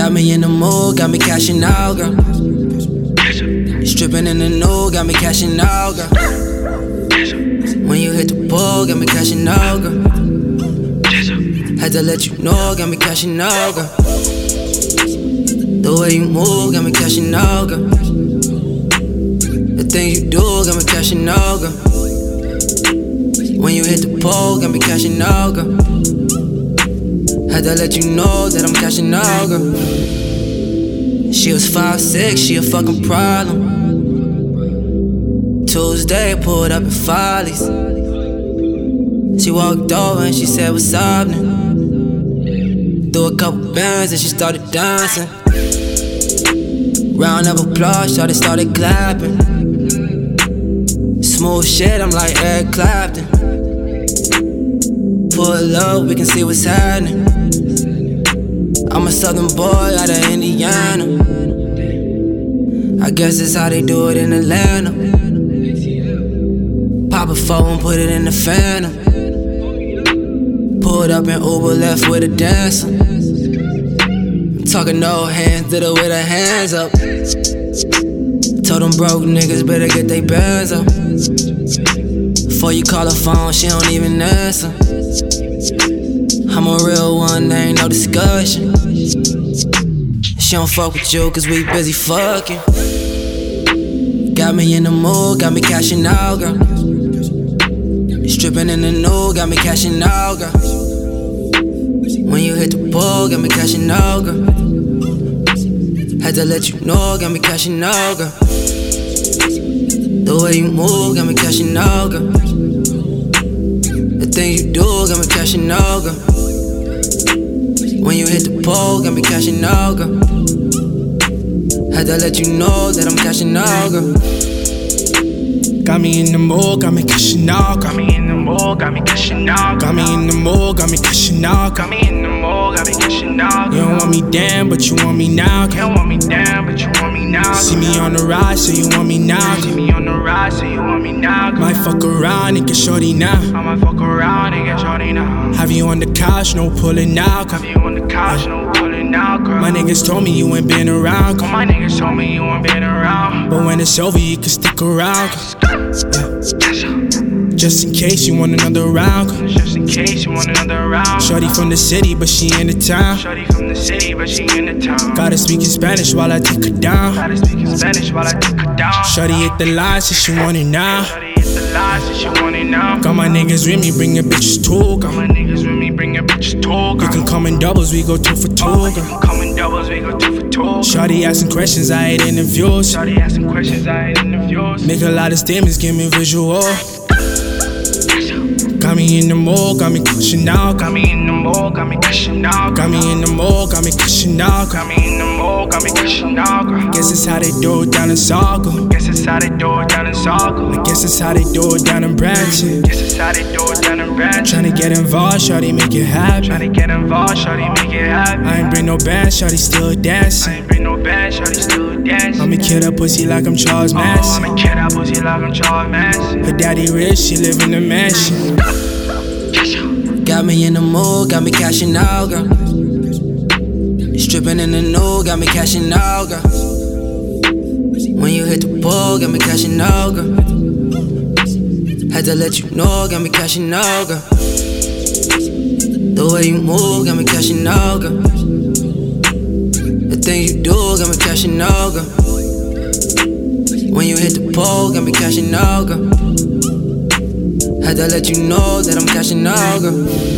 Got me in the mood, got me cashing out, girl. Stripping in the nude, got me cashing out, girl. When you hit the pool, got me cashing out, girl. Had to let you know, got me cashing out, girl. The way you move, got me cashing out, girl. The things you do, got me cashing out, girl. When you hit the pole, got me cashing out, girl. Had to let you know that I'm cashing out, girl. She was 5'6", she a fucking problem. Tuesday, pulled up in Follies. She walked over and she said, what's happening? Threw a couple bands and she started dancing. Round of applause, shawty started clapping. Smooth shit, I'm like Eric Clapton. Pull up, we can see what's happening. I'm a southern boy out of Indiana. I guess that's how they do it in Atlanta. Pop a phone, put it in the Phantom. Pulled up in Uber, left with a dancer. I'm talking no hands, did it with her hands up. Told them broke niggas better get they bands up. Before you call her phone, she don't even answer. I'm a real one, there ain't no discussion. She don't fuck with you cause we busy fucking. Got me in the mood, got me cashing out, girl. Stripping in the nude, got me cashing out, girl. When you hit the pool, got me cashing out, girl. Had to let you know, got me cashing out, girl. The way you move, got me cashing out, girl. The things you do, got me cashing out, girl. When you hit the pole, got me cashing out, girl. Had to let you know that I'm cashing out, girl. Got me in the mood, got me cashing out. Got me in the mood, got me cashing out. Got me in the mood, got me cashing out. Got me in the mood, got me cashing out. You don't want me down, but you want me now. You don't want me down, but you want me now. See me on the ride, so you want me now. See me on the ride, so you want me now. Might fuck around and get shorty now. I might fuck around and get shorty now. Have you on the couch, no pulling out. Have you on the couch, no pulling out, girl. My niggas told me you ain't been around. My niggas told me you ain't been around. But when it's over, you can stick around. Just in case you want another round. Just in case you want another round. Shorty from the city, but she in the town. Shorty from the city, but she in the town. Gotta speak in Spanish while I take her down. Gotta speak in Spanish while I take her down. Shorty hit the line, so she want it now. Shorty hit the line, so she want it now. Got my niggas with me, bring your bitches too. Got my niggas with me, bring your bitches too. You can come in doubles, we go 2 for 2. You can come in doubles, we go 2 for 2. Shorty asking questions, I ain't interviews. Shorty asking questions, I ain't interviews. Make a lot of statements, give me visual. Got me in the mood, got me cashing out. Got me in the mood, got me cashing out. Got me in the mood, got me cashing out. Got me in the mood, got me cashing out, girl. Guess it's how they do it down in Sauga. Guess it's how they do it down in Sauga. I guess it's how they do it down in Branson. Guess it's how they do it down in Branson. Tryna get involved, shawty make it happen. Tryna get involved, shawty make it happen. I ain't bring no band, shawty still I dancing. ain't bring no band, shawty still dancing. I'ma kill that pussy like I'm Charles Manson. I'ma kill that pussy like I'm Charles Manson. Her daddy rich, she live in a mansion. Got me in the mood, got me cashing out, girl. Stripping in the nude, got me cashing out, girl. When you hit the pole, got me cashing out, girl. Had to let you know, got me cashing out, girl. The way you move, got me cashing out, girl. The things you do, got me cashing out, girl. When you hit the pole, got me cashing out, girl. Had to let you know that I'm cashing out, girl.